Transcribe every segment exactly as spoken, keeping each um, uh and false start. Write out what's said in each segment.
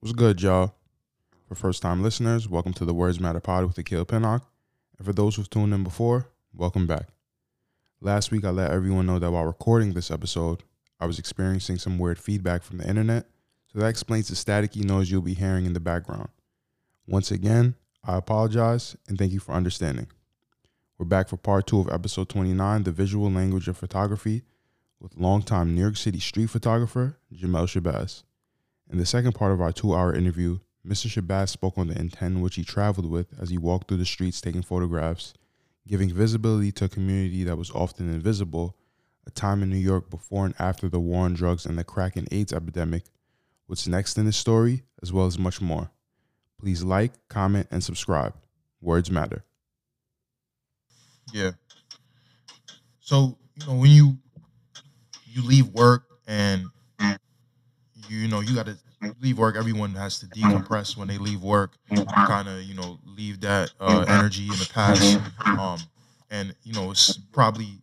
What's good, y'all? For first-time listeners, welcome to the Words Matter Pod with Akil Pinnock. And for those who've tuned in before, welcome back. Last week, I let everyone know that while recording this episode, I was experiencing some weird feedback from the internet, so that explains the staticky noise you'll be hearing in the background. Once again, I apologize, and thank you for understanding. We're back for part two of episode twenty-nine, The Visual Language of Photography, with longtime New York City street photographer, Jamel Shabazz. In the second part of our two-hour interview, Mister Shabazz spoke on the intent in which he traveled with as he walked through the streets taking photographs, giving visibility to a community that was often invisible, a time in New York before and after the war on drugs and the crack and AIDS epidemic, what's next in his story, as well as much more. Please like, comment, and subscribe. Words matter. Yeah. So, you know, when you you leave work and you, you know, you got to leave work, everyone has to decompress when they leave work, kind of, you know, leave that uh, energy in the past. Um, and, you know, it's probably,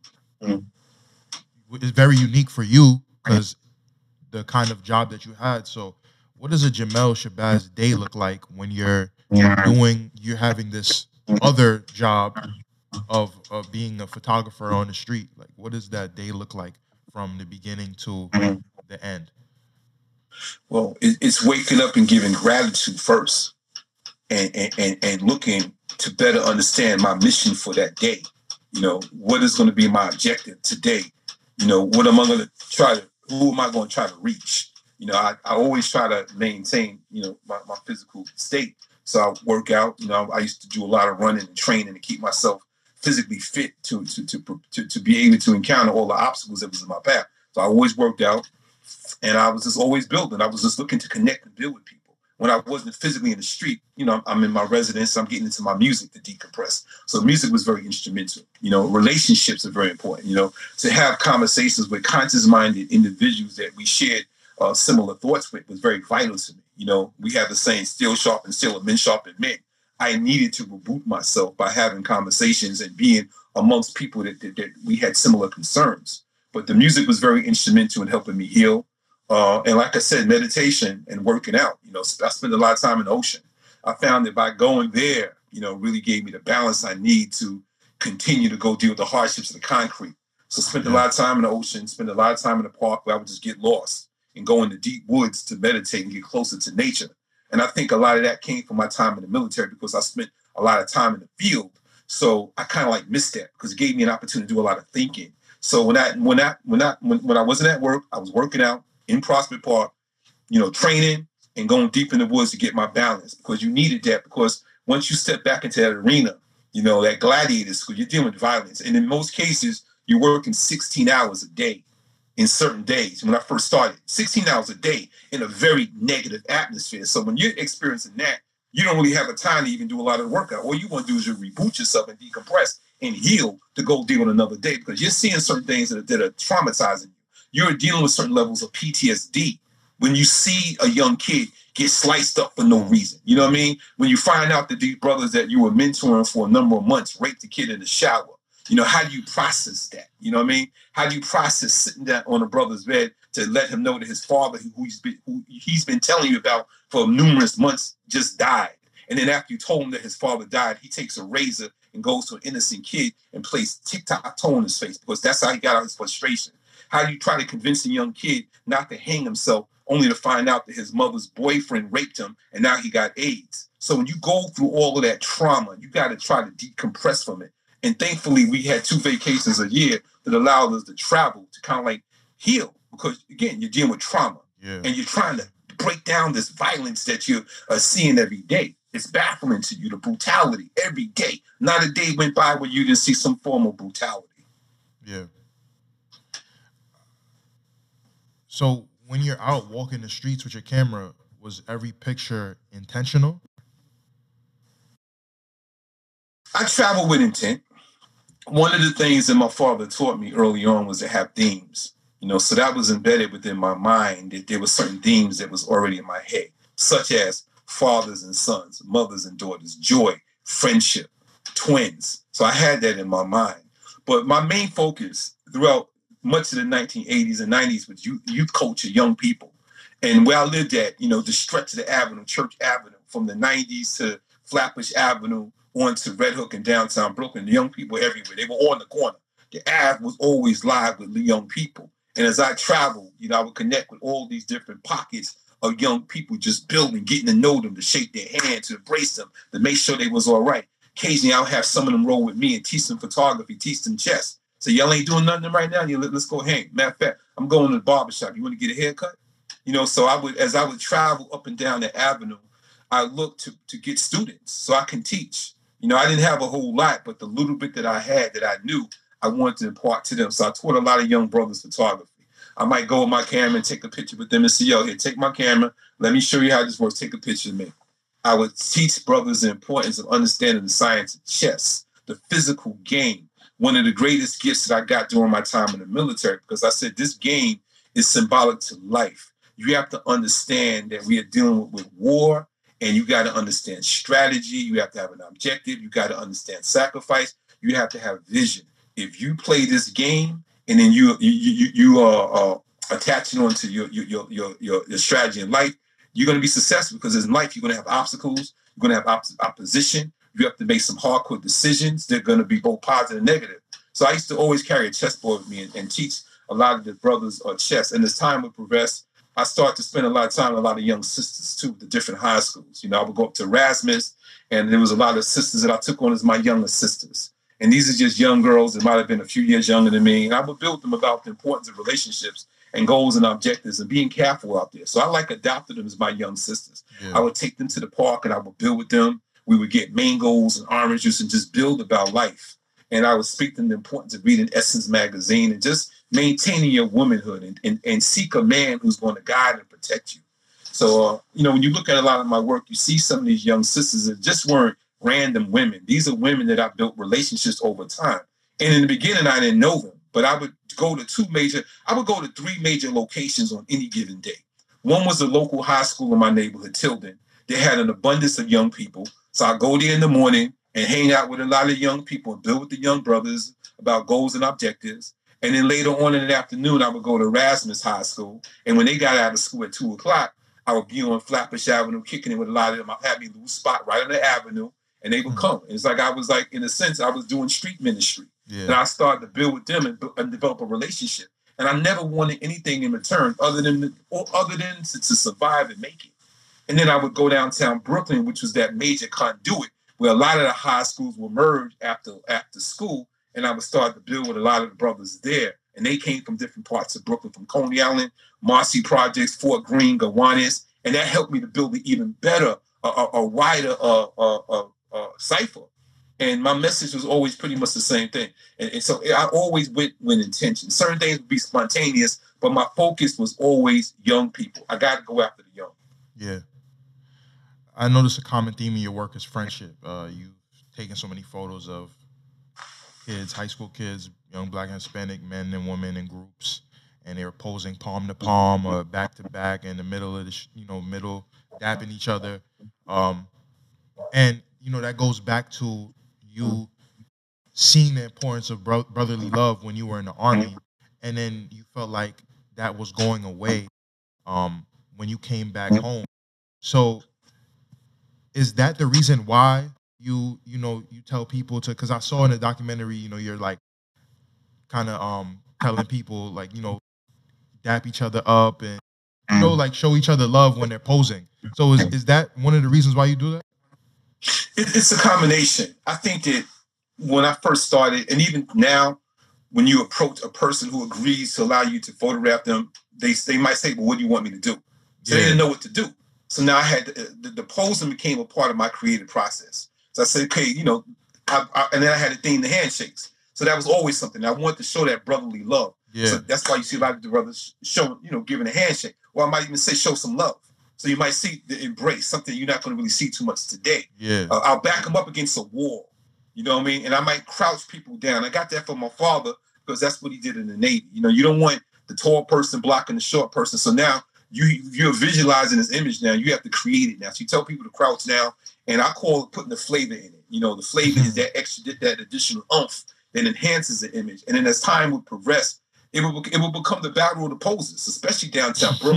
it's very unique for you because the kind of job that you had. So what does a Jamel Shabazz day look like when you're doing, you're having this other job of of being a photographer on the street? Like, what does that day look like from the beginning to the end? Well, it, it's waking up and giving gratitude first, and, and and and looking to better understand my mission for that day. You know, what is going to be my objective today? You know, what am I going to try to? Who am I going to try to reach? You know, I, I always try to maintain, you know, my, my physical state. So I work out. You know, I used to do a lot of running and training to keep myself physically fit to to to to, to be able to encounter all the obstacles that was in my path. So I always worked out. And I was just always building. I was just looking to connect and build with people. When I wasn't physically in the street, you know, I'm in my residence, I'm getting into my music to decompress. So music was very instrumental. You know, relationships are very important, you know, to have conversations with conscious-minded individuals that we shared uh, similar thoughts with was very vital to me. You know, we have the saying, still sharp and still men sharpen men. I needed to reboot myself by having conversations and being amongst people that, that, that we had similar concerns. But the music was very instrumental in helping me heal. Uh, and like I said, meditation and working out, you know, I spend a lot of time in the ocean. I found that by going there, you know, really gave me the balance I need to continue to go deal with the hardships of the concrete. So spent a lot of time in the ocean, spent a lot of time in the park where I would just get lost and go in the deep woods to meditate and get closer to nature. And I think a lot of that came from my time in the military because I spent a lot of time in the field. So I kind of like missed that because it gave me an opportunity to do a lot of thinking. So when I when I when I when, when I wasn't at work, I was working out in Prospect Park, you know, training and going deep in the woods to get my balance because you needed that because once you step back into that arena, you know, that gladiator school, you're dealing with violence. And in most cases, you're working sixteen hours a day in certain days. When I first started, sixteen hours a day in a very negative atmosphere. So when you're experiencing that, you don't really have a time to even do a lot of workout. All you want to do is you reboot yourself and decompress and heal to go deal with another day because you're seeing certain things that are, that are traumatizing you. You're dealing with certain levels of P T S D when you see a young kid get sliced up for no reason. You know what I mean? When you find out that these brothers that you were mentoring for a number of months raped the kid in the shower, you know, how do you process that? You know what I mean? How do you process sitting down on a brother's bed to let him know that his father, who he's been, who he's been telling you about for numerous months, just died? And then after you told him that his father died, he takes a razor and goes to an innocent kid and plays tic-tac-toe in his face because that's how he got out his frustration. How do you try to convince a young kid not to hang himself only to find out that his mother's boyfriend raped him and now he got AIDS? So when you go through all of that trauma, you got to try to decompress from it. And thankfully, we had two vacations a year that allowed us to travel to kind of like heal because, again, you're dealing with trauma. Yeah. And you're trying to break down this violence that you are seeing every day. It's baffling to you, the brutality every day. Not a day went by where you didn't see some form of brutality. Yeah. So when you're out walking the streets with your camera, was every picture intentional? I travel with intent. One of the things that my father taught me early on was to have themes. You know, so that was embedded within my mind that there were certain themes that was already in my head, such as fathers and sons, mothers and daughters, joy, friendship, twins. So I had that in my mind. But my main focus throughout much of the nineteen eighties and nineties was youth, youth culture, young people. And where I lived at, you know, the stretch of the Avenue, Church Avenue, from the nineties to Flatbush Avenue on to Red Hook in downtown Brooklyn, the young people everywhere. They were on the corner. The Ave was always live with young people. And as I traveled, you know, I would connect with all these different pockets of young people just building, getting to know them, to shake their hand, to embrace them, to make sure they was all right. Occasionally, I'll have some of them roll with me and teach them photography, teach them chess. So y'all ain't doing nothing right now. You let, let's go hang. Matter of fact, I'm going to the barbershop. You want to get a haircut? You know, so I would, as I would travel up and down the avenue, I looked to, to get students so I can teach. You know, I didn't have a whole lot, but the little bit that I had that I knew, I wanted to impart to them. So I taught a lot of young brothers photography. I might go with my camera and take a picture with them and say, yo, here, take my camera. Let me show you how this works. Take a picture of me. I would teach brothers the importance of understanding the science of chess, the physical game. One of the greatest gifts that I got during my time in the military, because I said this game is symbolic to life. You have to understand that we are dealing with, with war, and you got to understand strategy. You have to have an objective. You got to understand sacrifice. You have to have vision. If you play this game and then you you you, you are uh, attaching on to your your, your your your strategy in life, you're going to be successful, because in life you're going to have obstacles. You're going to have op- opposition. You have to make some hardcore decisions. They're going to be both positive and negative. So I used to always carry a chessboard with me and, and teach a lot of the brothers uh, chess. And as time would progress, I started to spend a lot of time with a lot of young sisters too, the different high schools. You know, I would go up to Erasmus, and there was a lot of sisters that I took on as my younger sisters. And these are just young girls that might have been a few years younger than me. And I would build them about the importance of relationships and goals and objectives and being careful out there. So I like adopted them as my young sisters. Yeah. I would take them to the park and I would build with them. We would get mangoes and orange juice and just build about life. And I would speak to them the importance of reading Essence magazine and just maintaining your womanhood and, and, and seek a man who's going to guide and protect you. So, uh, you know, when you look at a lot of my work, you see some of these young sisters that just weren't random women. These are women that I built relationships over time. And in the beginning, I didn't know them, but I would go to two major, I would go to three major locations on any given day. One was the local high school in my neighborhood, Tilden. They had an abundance of young people. So I go there in the morning and hang out with a lot of young people and build with the young brothers about goals and objectives. And then later on in the afternoon, I would go to Erasmus High School. And when they got out of school at two o'clock, I would be on Flatbush Avenue kicking it with a lot of them. I had me a little spot right on the avenue, and they would come. And it's like I was like, in a sense, I was doing street ministry. Yeah. And I started to build with them and, and develop a relationship. And I never wanted anything in return other than or other than to, to survive and make it. And then I would go downtown Brooklyn, which was that major conduit where a lot of the high schools were merged after after school. And I would start to build with a lot of the brothers there. And they came from different parts of Brooklyn, from Coney Island, Marcy Projects, Fort Greene, Gowanus. And that helped me to build an even better, a, a, a wider uh, uh, uh, uh, cipher. And my message was always pretty much the same thing. And, and so I always went with intention. Certain things would be spontaneous, but my focus was always young people. I got to go after the young. Yeah. I noticed a common theme in your work is friendship. Uh, you've taken so many photos of kids, high school kids, young Black and Hispanic men and women in groups, and they were posing palm to palm or back to back in the middle of the, sh- you know, middle, dapping each other. Um, and, you know, that goes back to you seeing the importance of bro- brotherly love when you were in the Army, and then you felt like that was going away um, when you came back home. So is that the reason why you, you know, you tell people to, because I saw in the documentary, you know, you're like kind of um, telling people like, you know, dap each other up and, you know, like show each other love when they're posing. So is, is that one of the reasons why you do that? It, it's a combination. I think that when I first started, and even now, when you approach a person who agrees to allow you to photograph them, they they might say, well, what do you want me to do? So yeah. They didn't know what to do. So now I had, to, the, the posing became a part of my creative process. So I said, okay, you know, I, I, and then I had a thing, the handshakes. So that was always something. I wanted to show that brotherly love. Yeah. So that's why you see a lot of the brothers show, you know, giving a handshake. Or I might even say, show some love. So you might see the embrace, something you're not going to really see too much today. Yeah. Uh, I'll back them up against a wall. You know what I mean? And I might crouch people down. I got that from my father because that's what he did in the Navy. You know, you don't want the tall person blocking the short person. So now you, you're visualizing this image now. You have to create it now. So you tell people to crouch down. And I call it putting the flavor in it. You know, the flavor is that extra, that additional oomph that enhances the image. And then as time would progress, it will, it will become the battle of the poses, especially downtown Brooklyn,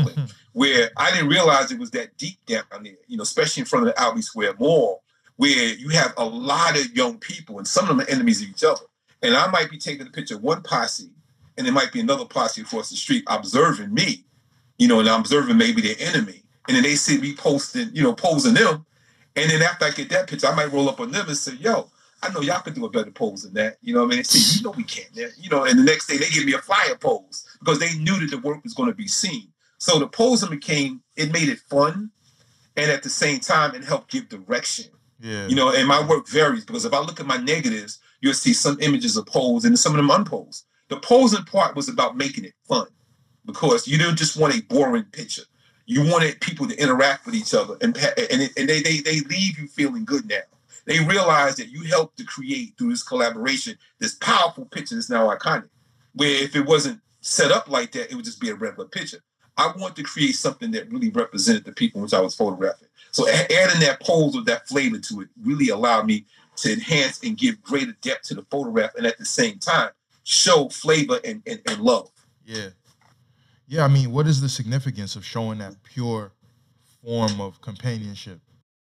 where I didn't realize it was that deep down there, you know, especially in front of the Albee Square Mall, where you have a lot of young people and some of them are enemies of each other. And I might be taking a picture of one posse and there might be another posse across the street observing me, you know, and I'm observing maybe their enemy. And then they see me posting, you know, posing them. And then after I get that picture, I might roll up on them and say, yo, I know y'all could do a better pose than that. You know what I mean? They say, you know we can't. You know, and the next day they give me a fire pose because they knew that the work was going to be seen. So the posing became, it made it fun. And at the same time, it helped give direction. Yeah. You know, and my work varies because if I look at my negatives, you'll see some images of pose and some of them unposed. The posing part was about making it fun because you didn't just want a boring picture. You wanted people to interact with each other, and and, and they, they they leave you feeling good now. They realize that you helped to create through this collaboration this powerful picture that's now iconic. Where if it wasn't set up like that, it would just be a regular picture. I want to create something that really represented the people which I was photographing. So adding that pose or that flavor to it really allowed me to enhance and give greater depth to the photograph, and at the same time show flavor and, and, and love. Yeah. Yeah, I mean, what is the significance of showing that pure form of companionship?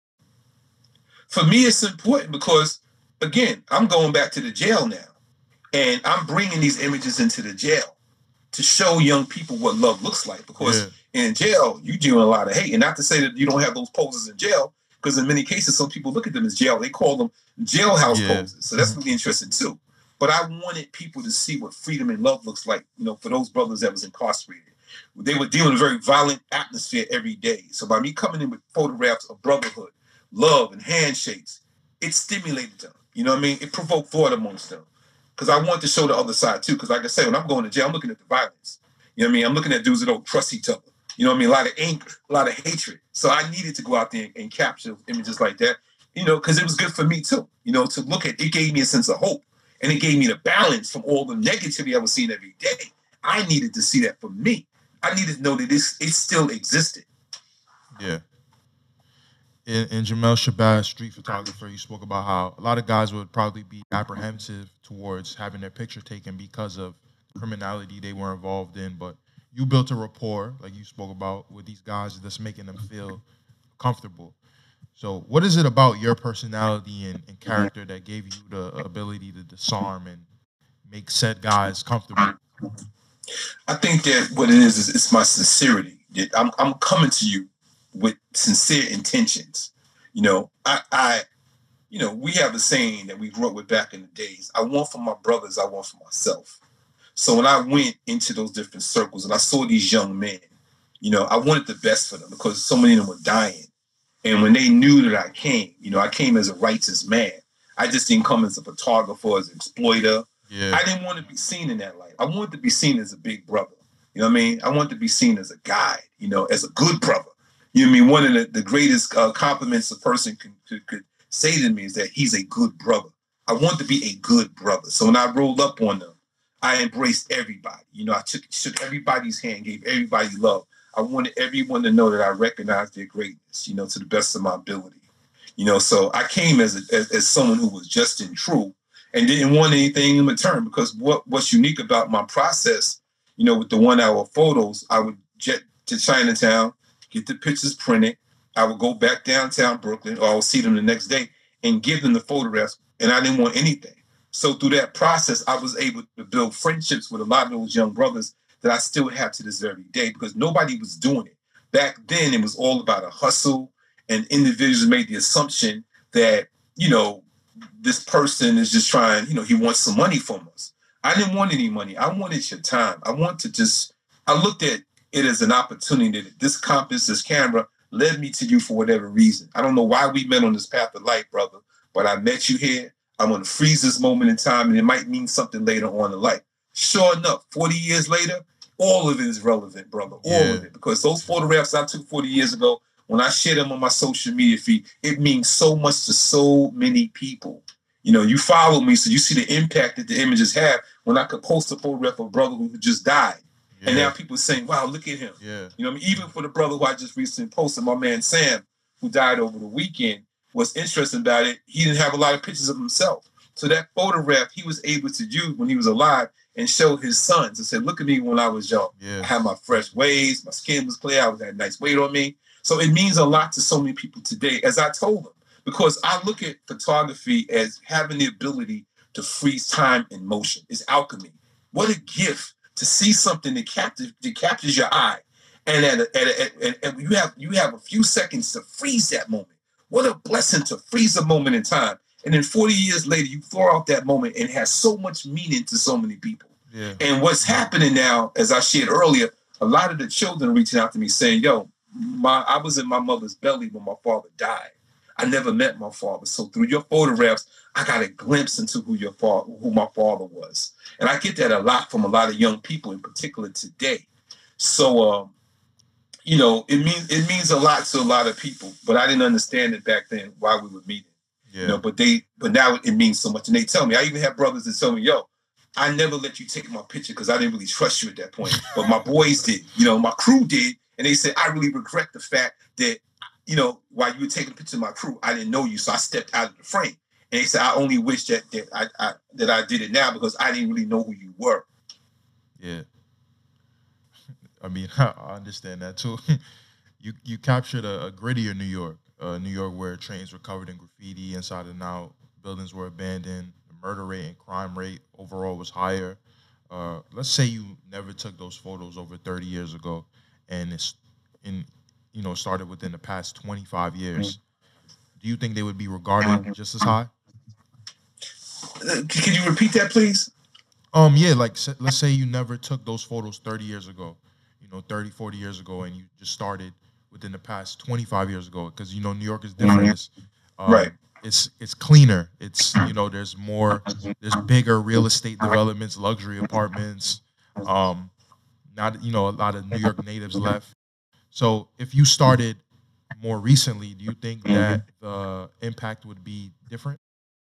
For me, it's important because, again, I'm going back to the jail now, and I'm bringing these images into the jail to show young people what love looks like. Because yeah. in jail, you deal with a lot of hate, and not to say that you don't have those poses in jail, because in many cases, some people look at them as jail. They call them jailhouse yeah. poses. So that's really interesting too. But I wanted people to see what freedom and love looks like, you know, for those brothers that was incarcerated. They were dealing with a very violent atmosphere every day. So by me coming in with photographs of brotherhood, love, and handshakes, it stimulated them. You know what I mean? It provoked thought amongst them. Because I want to show the other side too. Because like I said, when I'm going to jail, I'm looking at the violence. You know what I mean? I'm looking at dudes that don't trust each other. You know what I mean? A lot of anger, a lot of hatred. So I needed to go out there and, and capture images like that, you know, because it was good for me too. You know, to look at, it gave me a sense of hope. And it gave me the balance from all the negativity I was seeing every day. I needed to see that for me. I needed to know that this it still existed. Yeah. In, in Jamel Shabazz, street photographer, you spoke about how a lot of guys would probably be apprehensive towards having their picture taken because of the criminality they were involved in. But you built a rapport, like you spoke about, with these guys that's making them feel comfortable. So what is it about your personality and, and character that gave you the ability to disarm and make said guys comfortable? I think that what it is is it's my sincerity. I'm I'm coming to you with sincere intentions. You know, I, I, you know, we have a saying that we grew up with back in the days. I want for my brothers, I want for myself. So when I went into those different circles and I saw these young men, you know, I wanted the best for them because so many of them were dying. And when they knew that I came, you know, I came as a righteous man. I just didn't come as a photographer, as an exploiter. Yeah. I didn't want to be seen in that light. I wanted to be seen as a big brother. You know what I mean? I wanted to be seen as a guide, you know, as a good brother. You know what I mean? One of the, the greatest uh, compliments a person can, could, could say to me is that he's a good brother. I want to be a good brother. So when I rolled up on them, I embraced everybody. You know, I took, shook everybody's hand, gave everybody love. I wanted everyone to know that I recognized their greatness, you know, to the best of my ability. You know, so I came as, a, as as someone who was just and true and didn't want anything in return, because what, what's unique about my process, you know, with the one hour photos, I would jet to Chinatown, get the pictures printed. I would go back downtown Brooklyn, or I would see them the next day and give them the photographs. And I didn't want anything. So through that process, I was able to build friendships with a lot of those young brothers that I still have to this very day, because nobody was doing it. Back then, it was all about a hustle, and individuals made the assumption that, you know, this person is just trying, you know, he wants some money from us. I didn't want any money. I wanted your time. I want to just, I looked at it as an opportunity that this compass, this camera led me to you for whatever reason. I don't know why we met on this path of life, brother, but I met you here. I'm going to freeze this moment in time, and it might mean something later on in life. Sure enough, forty years later, all of it is relevant, brother. All yeah. of it. Because those photographs I took forty years ago, when I share them on my social media feed, it means so much to so many people. You know, you follow me, so you see the impact that the images have when I could post a photograph of a brother who just died. Yeah. And now people are saying, wow, look at him. Yeah. You know, I mean, even for the brother who I just recently posted, my man Sam, who died over the weekend, what's interesting about it, he didn't have a lot of pictures of himself. So that photograph he was able to use when he was alive and show his sons and said, look at me when I was young. Yeah. I had my fresh waves, my skin was clear, I was had nice weight on me. So it means a lot to so many people today, as I told them, because I look at photography as having the ability to freeze time in motion. It's alchemy. What a gift to see something that captures, that captures your eye. And, at a, at a, at, and you have you have a few seconds to freeze that moment. What a blessing to freeze a moment in time. And then forty years later, you throw out that moment and it has so much meaning to so many people. Yeah. And what's happening now, as I shared earlier, a lot of the children reaching out to me saying, yo, my I was in my mother's belly when my father died. I never met my father. So through your photographs, I got a glimpse into who your father, who my father was. And I get that a lot from a lot of young people, in particular today. So, um, you know, it means it means a lot to a lot of people, but I didn't understand it back then while we were meeting. Yeah. You know, but they, but now it means so much. And they tell me, I even have brothers that tell me, yo, I never let you take my picture because I didn't really trust you at that point. But my boys did, you know, my crew did. And they said, I really regret the fact that, you know, while you were taking a picture of my crew, I didn't know you. So I stepped out of the frame. And they said, I only wish that that I, I that I did it now because I didn't really know who you were. Yeah. I mean, I understand that too. you you captured a, a grittier New York, uh, New York where trains were covered in graffiti inside and out, buildings were abandoned, the murder rate and crime rate overall was higher. Uh, let's say you never took those photos over thirty years ago, and it's in, you know, started within the past twenty-five years. Do you think they would be regarded just as high? Uh, Can you repeat that, please? Um, yeah, like s- let's say you never took those photos thirty years ago, you know, thirty, forty years ago, and you just started within the past twenty-five years ago, because, you know, New York is different. It's, um, Right. It's, it's cleaner. It's, you know, there's more, there's bigger real estate developments, luxury apartments. Um, not, you know, a lot of New York natives left. So if you started more recently, do you think that the impact would be different?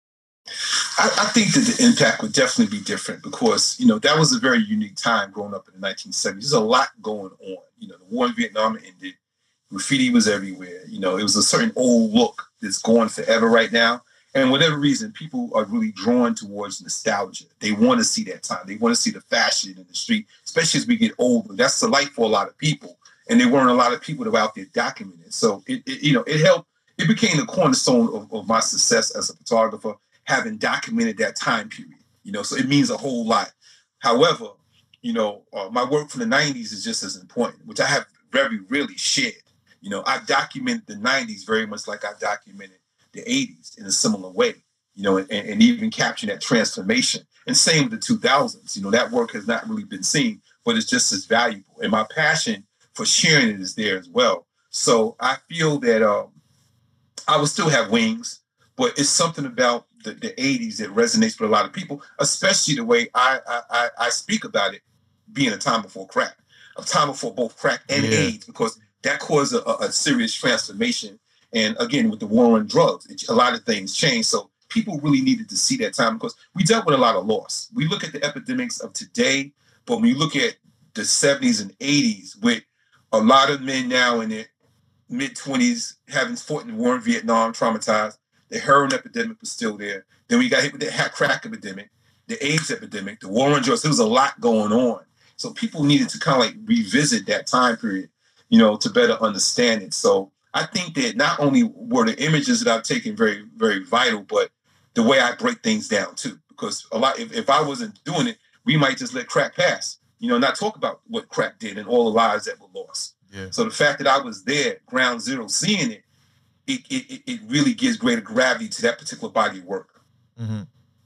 I, I think that the impact would definitely be different because, you know, that was a very unique time growing up in the nineteen seventies. There's a lot going on. You know, the war in Vietnam ended. Graffiti was everywhere. You know, it was a certain old look that's gone forever right now. And whatever reason, people are really drawn towards nostalgia. They want to see that time. They want to see the fashion in the street, especially as we get older. That's the light for a lot of people. And there weren't a lot of people that were out there documenting it. So, it, it you know, it helped. It became the cornerstone of, of my success as a photographer, having documented that time period. You know, so it means a whole lot. However, you know, uh, my work from the nineties is just as important, which I have very rarely shared. You know, I document the nineties very much like I documented the eighties in a similar way, you know, and, and even capturing that transformation. And same with the two thousands. You know, that work has not really been seen, but it's just as valuable. And my passion for sharing it is there as well. So I feel that um, I will still have wings, but it's something about the, the eighties that resonates with a lot of people, especially the way I, I, I, I speak about it being a time before crack, a time before both crack and Yeah. AIDS, because that caused a, a serious transformation. And again, with the war on drugs, it, a lot of things changed. So people really needed to see that time because we dealt with a lot of loss. We look at the epidemics of today, but when you look at the seventies and eighties with a lot of men now in their mid-twenties having fought in the war in Vietnam, traumatized, the heroin epidemic was still there. Then we got hit with the ha- crack epidemic, the AIDS epidemic, the war on drugs. There was a lot going on. So people needed to kind of like revisit that time period, you know, to better understand it. So I think that not only were the images that I've taken very, very vital, but the way I break things down too. Because a lot, if, if I wasn't doing it, we might just let crack pass, you know, not talk about what crack did and all the lives that were lost. Yeah. So the fact that I was there, ground zero, seeing it, it it, it really gives greater gravity to that particular body of work. Mm-hmm.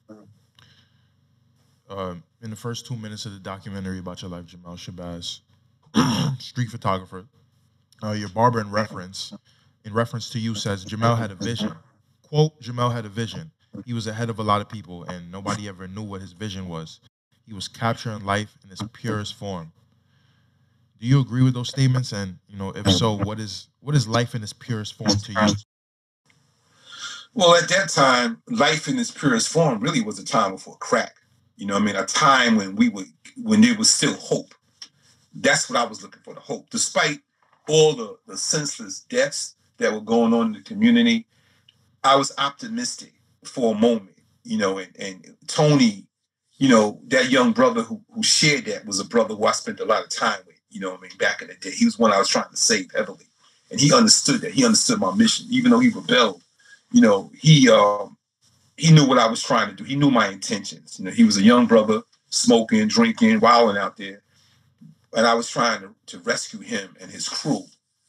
Uh, in the first two minutes of the documentary about your life, Jamal Shabazz, street photographer, uh, your barber in reference, in reference to you says Jamal had a vision. Quote, Jamal had a vision. He was ahead of a lot of people and nobody ever knew what his vision was. He was capturing life in its purest form. Do you agree with those statements? And, you know, if so, what is what is life in its purest form to you? Well, at that time, life in its purest form really was a time before crack. You know what I mean? A time when we would, when there was still hope. That's what I was looking for, the hope. Despite all the, the senseless deaths that were going on in the community, I was optimistic for a moment you know, and, and Tony, you know, that young brother who, who shared that was a brother who I spent a lot of time with, you know what I mean, back in the day. He was one I was trying to save heavily. And he understood that. He understood my mission. Even though he rebelled, you know, he um, he knew what I was trying to do. He knew my intentions. You know, he was a young brother, smoking, drinking, wilding out there. And I was trying to, to rescue him and his crew.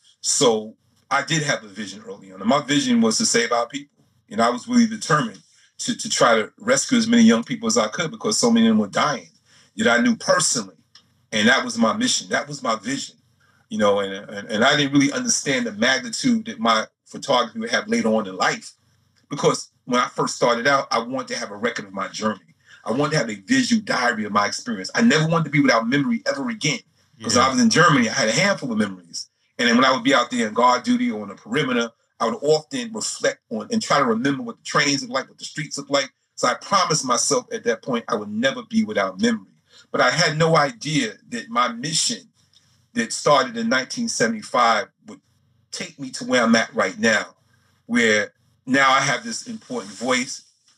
So I did have a vision early on. And my vision was to save our people. And I was really determined to, to try to rescue as many young people as I could because so many of them were dying that I knew personally. And that was my mission. That was my vision. You know, and, and, and I didn't really understand the magnitude that my photography would have later on in life. Because when I first started out, I wanted to have a record of my journey. I wanted to have a visual diary of my experience. I never wanted to be without memory ever again. Because yeah. I was in Germany, I had a handful of memories. And then when I would be out there in guard duty or on the perimeter, I would often reflect on and try to remember what the trains look like, what the streets look like. So I promised myself at that point I would never be without memory. But I had no idea that my mission that started in nineteen seventy-five would take me to where I'm at right now, where now I have this important voice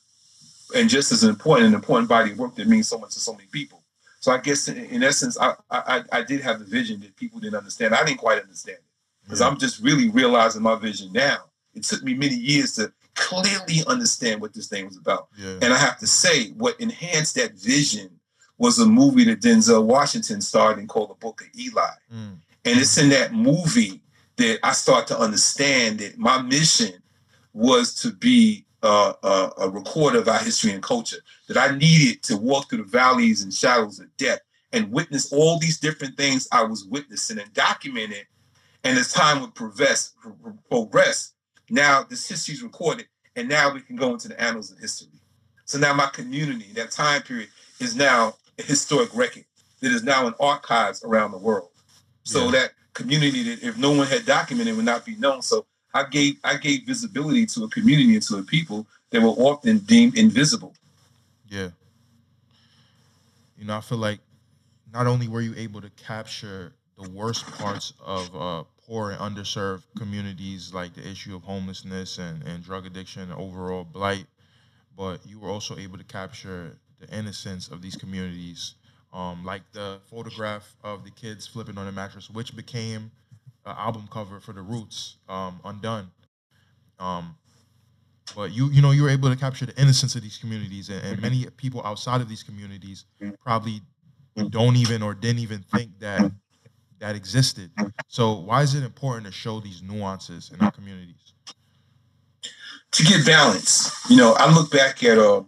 and just as important, an important body of work that means so much to so many people. So I guess in, in essence, I, I I did have the vision that people didn't understand. I didn't quite understand it because yeah. I'm just really realizing my vision now. It took me many years to clearly understand what this thing was about. Yeah. And I have to say, what enhanced that vision was a movie that Denzel Washington starred in called The Book of Eli. Mm. And it's in that movie that I start to understand that my mission was to be uh, a, a recorder of our history and culture, that I needed to walk through the valleys and shadows of death and witness all these different things I was witnessing and document it. And as time would progress, progress, now this history is recorded, and now we can go into the annals of history. So now my community, that time period, is now a historic record that is now in archives around the world. So yeah. that community that if no one had documented would not be known. So I gave I gave visibility to a community and to a people that were often deemed invisible. Yeah. You know, I feel like not only were you able to capture the worst parts of uh, poor and underserved communities, like the issue of homelessness and, and drug addiction and overall blight, but you were also able to capture the innocence of these communities, um, like the photograph of the kids flipping on a mattress, which became an album cover for The Roots, um, Undone. Um, but you, you know, you were able to capture the innocence of these communities, and, and many people outside of these communities probably don't even or didn't even think that that existed. So why is it important to show these nuances in our communities? To get balance. You know, I look back at uh,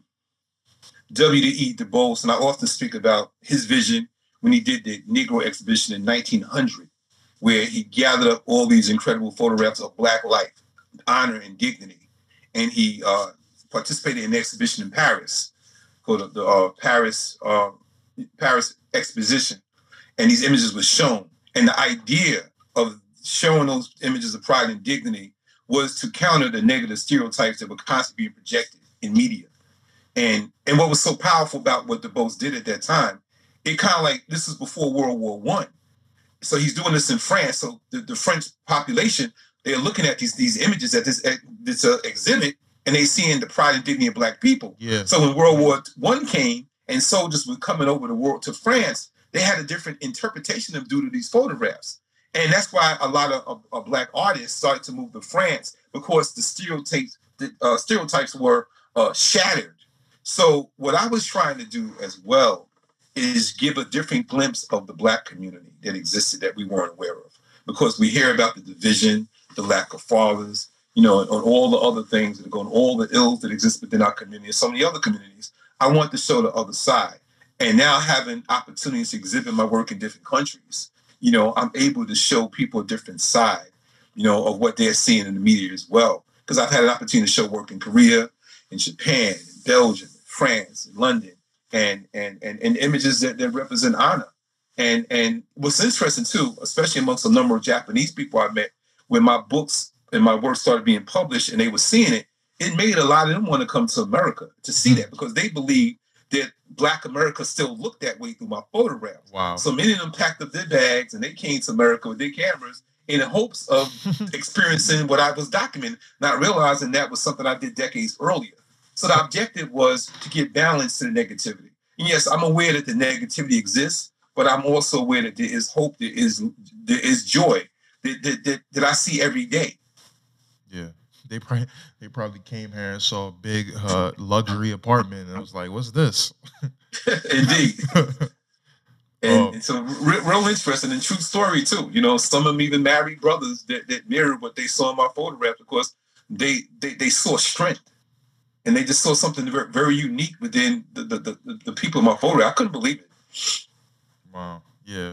W E Du Bois, and I often speak about his vision when he did the Negro exhibition in nineteen hundred, where he gathered up all these incredible photographs of Black life, honor and dignity. And he uh, participated in the exhibition in Paris, called the, the uh, Paris, uh, Paris Exposition. And these images were shown. And the idea of showing those images of pride and dignity was to counter the negative stereotypes that were constantly being projected in media. And and what was so powerful about what Du Bois did at that time, it kind of like, this is before World War One. So he's doing this in France. So the, the French population, they're looking at these these images at this, at this uh, exhibit, and they seeing the pride and dignity of Black people. Yeah. So when World War One came and soldiers were coming over the world to France, they had a different interpretation of due to these photographs. And that's why a lot of, of, of Black artists started to move to France, because the stereotypes, the uh, stereotypes were uh, shattered. So what I was trying to do as well is give a different glimpse of the Black community that existed that we weren't aware of, because we hear about the division, the lack of fathers, you know, and, and all the other things that are going, all the ills that exist within our community and so many other communities. I want to show the other side. And now having opportunities to exhibit my work in different countries, you know, I'm able to show people a different side, you know, of what they're seeing in the media as well. Because I've had an opportunity to show work in Korea, in Japan, in Belgium, France, in London, and and and, and images that, that represent honor. And and what's interesting too, especially amongst a number of Japanese people I met, when my books and my work started being published and they were seeing it, it made a lot of them want to come to America to see that, because they believe that Black America still looked that way through my photographs. Wow. So many of them packed up their bags and they came to America with their cameras in the hopes of experiencing what I was documenting, not realizing that was something I did decades earlier. So the objective was to get balance to the negativity. And yes, I'm aware that the negativity exists, but I'm also aware that there is hope, there is there is joy that that, that, that I see every day. Yeah, they probably they probably came here and saw a big uh, luxury apartment and I was like, "What's this?" Indeed. And, Oh. and so real, real interesting and true story too. You know, some of them even married brothers that, that mirrored what they saw in my photograph because they they, they saw strength and they just saw something very, very unique within the, the, the, the people in my photograph. I couldn't believe it. Wow. Yeah.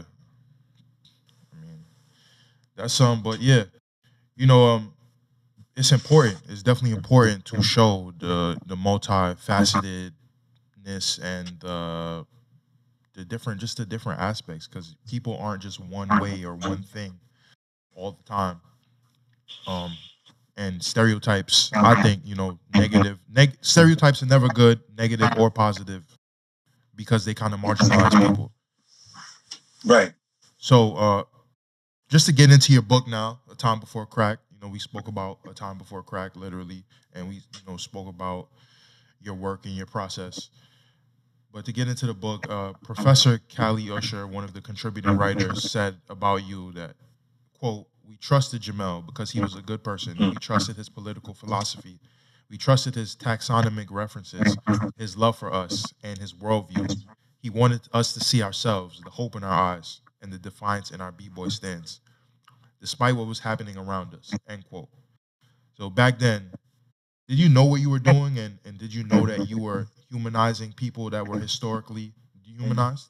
I mean, that's something, but yeah, you know, um, it's important. It's definitely important to show the the multifacetedness and the the different, just the different aspects, because people aren't just one way or one thing all the time. Um, and stereotypes, I think, you know, negative, neg- stereotypes are never good, negative or positive, because they kind of marginalize people. Right. So, uh, just to get into your book now, A Time Before Crack, you know, we spoke about A Time Before Crack, literally, and we, you know, spoke about your work and your process. But to get into the book, uh, Professor Kali Usher, one of the contributing writers, said about you that, quote, "We trusted Jamel because he was a good person. We trusted his political philosophy. We trusted his taxonomic references, his love for us, and his worldview. He wanted us to see ourselves, the hope in our eyes, and the defiance in our b-boy stance, despite what was happening around us," end quote. So back then, did you know what you were doing, and, and did you know that you were humanizing people that were historically dehumanized?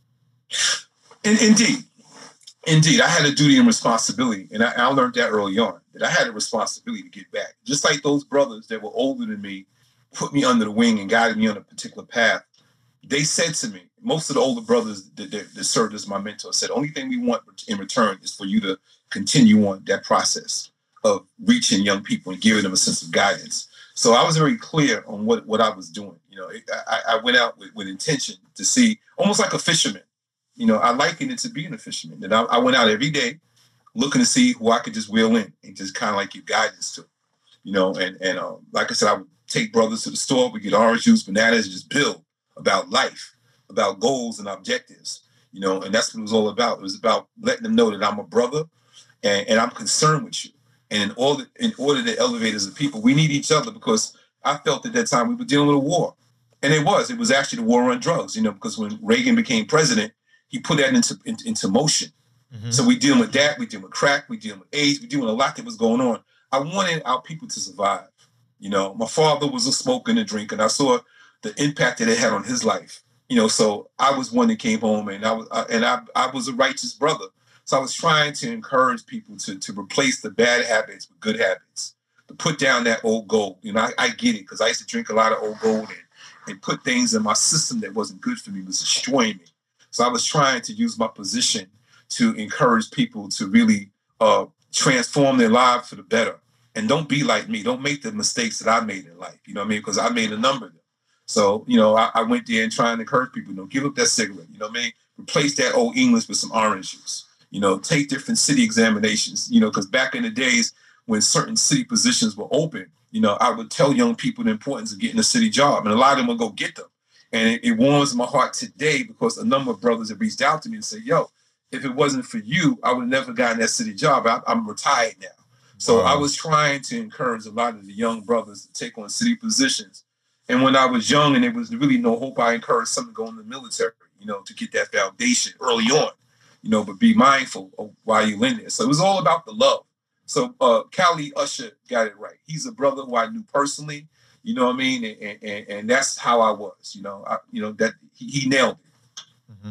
In, indeed. Indeed. I had a duty and responsibility, and I, I learned that early on, that I had a responsibility to get back. Just like those brothers that were older than me put me under the wing and guided me on a particular path. They said to me, most of the older brothers that, that, that served as my mentor said, only thing we want in return is for you to continue on that process of reaching young people and giving them a sense of guidance. So I was very clear on what, what I was doing. You know, I, I went out with, with intention to see, almost like a fisherman. You know, I likened it to being a fisherman. And I, I went out every day looking to see who I could just wheel in and just kind of like give guidance to. You know, and, and um, like I said, I would take brothers to the store, we get orange juice, bananas, and just build about life, about goals and objectives. You know, and that's what it was all about. It was about letting them know that I'm a brother and, and I'm concerned with you. And in order, in order to elevate as a people, we need each other, because I felt at that time we were dealing with a war. And it was. It was actually the war on drugs, you know, because when Reagan became president, he put that into, into, into motion. Mm-hmm. So we dealing with that. We dealing with crack. We dealing with AIDS. We dealing with a lot that was going on. I wanted our people to survive. You know, my father was a smoker and a drinker, and I saw the impact that it had on his life. You know, so I was one that came home, and I was uh, and I I was a righteous brother. So I was trying to encourage people to to replace the bad habits with good habits, to put down that old gold. You know, I, I get it, because I used to drink a lot of old gold and, and put things in my system that wasn't good for me, was destroying me. So I was trying to use my position to encourage people to really uh, transform their lives for the better. And don't be like me. Don't make the mistakes that I made in life. You know what I mean? Because I made a number of them. So, you know, I, I went there and trying to encourage people, you know, give up that cigarette. You know what I mean? Replace that old English with some orange juice. You know, take different city examinations, you know, because back in the days when certain city positions were open, you know, I would tell young people the importance of getting a city job. And a lot of them would go get them. And it, it warms my heart today, because a number of brothers have reached out to me and said, yo, if it wasn't for you, I would have never gotten that city job. I, I'm retired now. So wow. I was trying to encourage a lot of the young brothers to take on city positions. And when I was young and there was really no hope, I encouraged some to go in the military, you know, to get that foundation early on, you know, but be mindful of why you're in there. So it was all about the love. So uh, Kali Usher got it right. He's a brother who I knew personally, you know what I mean? And, and, and that's how I was, you know, I, you know, that he, he nailed it. Mm-hmm.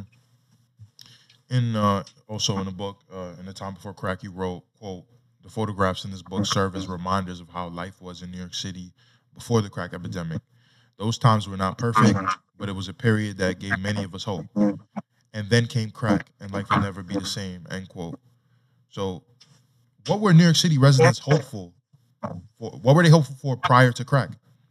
In uh, also in the book, uh, in A Time Before Crack, you wrote, quote, "The photographs in this book serve as reminders of how life was in New York City before the crack epidemic. Those times were not perfect, but it was a period that gave many of us hope. And then came crack, and life will never be the same," end quote. So what were New York City residents hopeful for? What were they hopeful for prior to crack?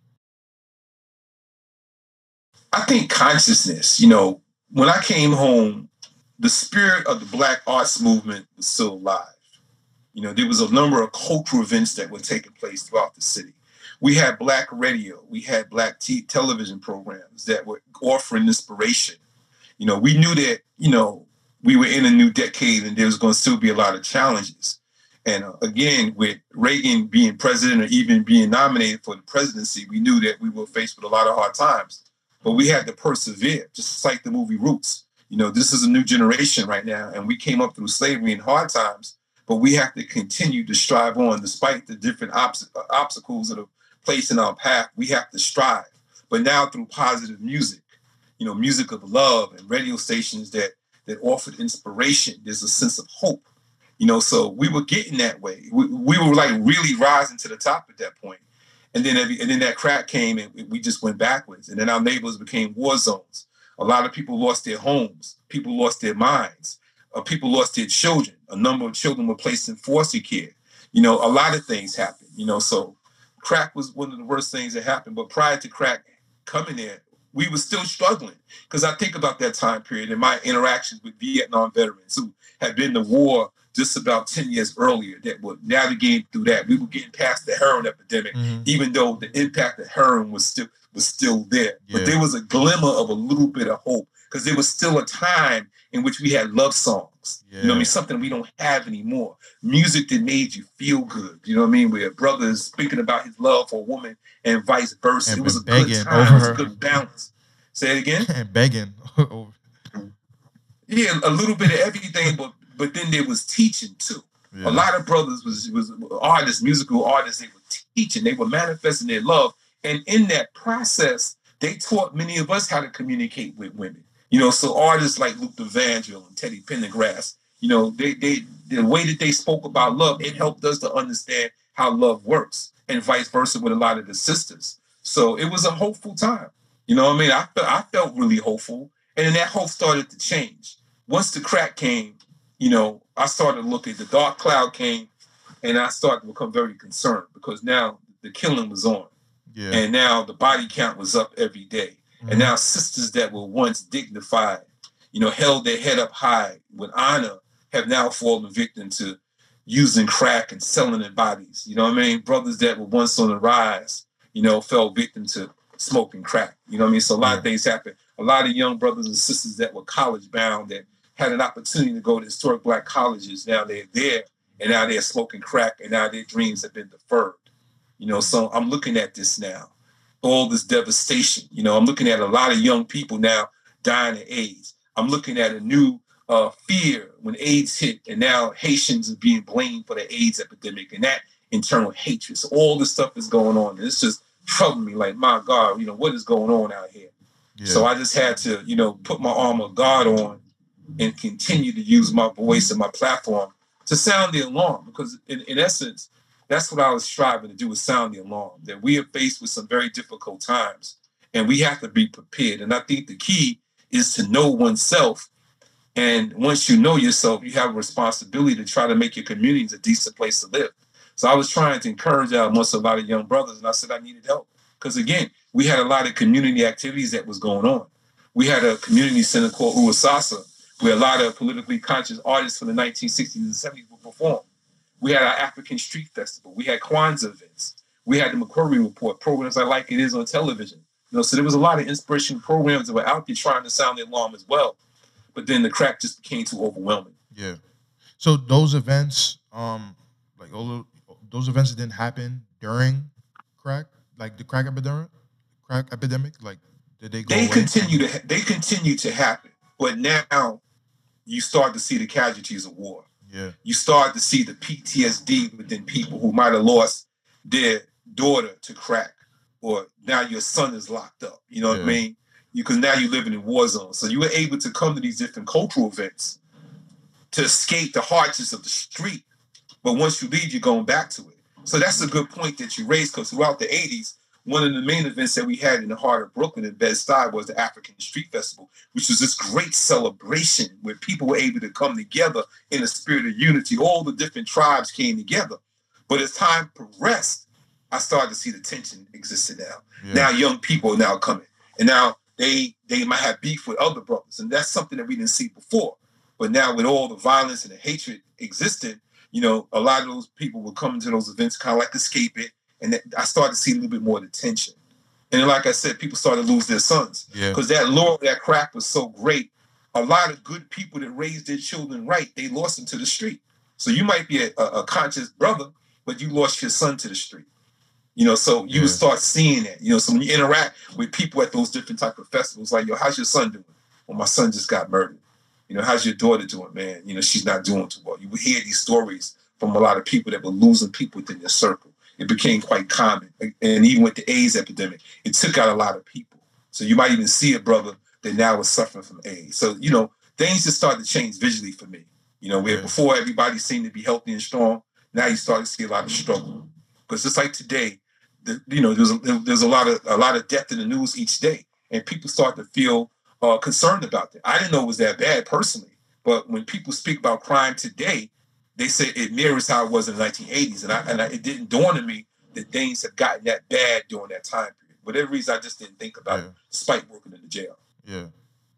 I think consciousness. You know, when I came home, the spirit of the Black arts movement was still alive. You know, there was a number of cultural events that were taking place throughout the city. we had black radio, we had black t- television programs that were offering inspiration. You know, we knew that, you know, we were in a new decade and there was going to still be a lot of challenges. And uh, again, with Reagan being president or even being nominated for the presidency, we knew that we were faced with a lot of hard times. But we had to persevere, just like the movie Roots. You know, this is a new generation right now, and we came up through slavery and hard times, but we have to continue to strive on despite the different obs- obstacles that are placed in our path. We have to strive. But now through positive music, you know, music of love and radio stations that that offered inspiration, there's a sense of hope. You know, so we were getting that way. We, we were like really rising to the top at that point. And then every, and then that crack came and we just went backwards. And then our neighborhoods became war zones. A lot of people lost their homes. People lost their minds. Uh, people lost their children. A number of children were placed in foster care. You know, a lot of things happened, you know, so crack was one of the worst things that happened. But prior to crack coming there, we were still struggling. Because I think about that time period and my interactions with Vietnam veterans who had been to war just about ten years earlier that were navigating through that. We were getting past the heroin epidemic, mm-hmm. even though the impact of heroin was still was still there. Yeah. But there was a glimmer of a little bit of hope because there was still a time in which we had love songs. Yeah. You know what I mean? Something we don't have anymore. Music that made you feel good. You know what I mean? Where brothers speaking about his love for a woman and vice versa. And it was a good time. It was a good balance. Say it again? And begging. Yeah, a little bit of everything, but but then there was teaching too. Yeah. A lot of brothers was was artists, musical artists. They were teaching. They were manifesting their love, and in that process, they taught many of us how to communicate with women. You know, so artists like Luther Vandross and Teddy Pendergrass, you know, they they the way that they spoke about love, it helped us to understand how love works, and vice versa with a lot of the sisters. So it was a hopeful time. You know what I mean? I felt I felt really hopeful, and then that hope started to change once the crack came. You know, I started to look at the dark cloud came, and I started to become very concerned because now the killing was on, yeah. and now the body count was up every day. Mm-hmm. And now sisters that were once dignified, you know, held their head up high with honor, have now fallen victim to using crack and selling their bodies. You know what I mean? Brothers that were once on the rise, you know, fell victim to smoking crack. You know what I mean? So a lot yeah. of things happened. A lot of young brothers and sisters that were college bound that had an opportunity to go to historic black colleges. Now they're there, and now they're smoking crack, and now their dreams have been deferred. You know, so I'm looking at this now, all this devastation. You know, I'm looking at a lot of young people now dying of AIDS. I'm looking at a new uh, fear when AIDS hit, and now Haitians are being blamed for the AIDS epidemic, and that internal hatred. So all this stuff is going on, and it's just troubling me. Like, my God, you know, what is going on out here? Yeah. So I just had to, you know, put my armor of God on and continue to use my voice and my platform to sound the alarm. Because in, in essence, that's what I was striving to do, is sound the alarm, that we are faced with some very difficult times and we have to be prepared. And I think the key is to know oneself. And once you know yourself, you have a responsibility to try to make your communities a decent place to live. So I was trying to encourage that amongst a lot of young brothers, and I said I needed help. Because again, we had a lot of community activities that was going on. We had a community center called Uwasasa, where a lot of politically conscious artists from the nineteen sixties and seventies would perform. We had our African Street Festival. We had Kwanzaa events. We had the McQuarrie Report, programs like Like It Is on television. You know, so there was a lot of inspirational programs that were out there trying to sound the alarm as well. But then the crack just became too overwhelming. Yeah. So those events, um, like all those events that didn't happen during crack, like the crack epidemic, crack epidemic, like did they go They away? continue to they continue to happen, but now you start to see the casualties of war. Yeah. You start to see the P T S D within people who might have lost their daughter to crack, or now your son is locked up. You know yeah. what I mean? Because now you're living in war zones. So you were able to come to these different cultural events to escape the hardships of the street. But once you leave, you're going back to it. So that's a good point that you raised, because throughout the eighties, one of the main events that we had in the heart of Brooklyn in Bed-Stuy was the African Street Festival, which was this great celebration where people were able to come together in a spirit of unity. All the different tribes came together. But as time progressed, I started to see the tension existing now. Yeah. Now young people are now coming. And now they they might have beef with other brothers. And that's something that we didn't see before. But now with all the violence and the hatred existing, you know, a lot of those people will come into those events, kind of like escape it. And that, I started to see a little bit more of the tension. And then, like I said, people started to lose their sons. Because yeah. that lure of that crack was so great. A lot of good people that raised their children right, they lost them to the street. So you might be a, a, a conscious brother, but you lost your son to the street. You know, so you yeah. would start seeing that. You know, so when you interact with people at those different type of festivals, like, yo, how's your son doing? Well, my son just got murdered. You know, how's your daughter doing, man? You know, she's not doing too well. You would hear these stories from a lot of people that were losing people within their circle. It became quite common. And even with the AIDS epidemic, it took out a lot of people. So you might even see a brother that now is suffering from AIDS. So, you know, things just started to change visually for me. You know, where yeah. before everybody seemed to be healthy and strong, now you start to see a lot of struggle. Because just like today, the, you know, there's a, there's a lot of a lot of death in the news each day, and people start to feel uh, concerned about that. I didn't know it was that bad personally, but when people speak about crime today, they say it mirrors how it was in the nineteen eighties, and I and I, it didn't dawn on me that things have gotten that bad during that time period. For whatever reason, I just didn't think about yeah. it, despite working in the jail. Yeah.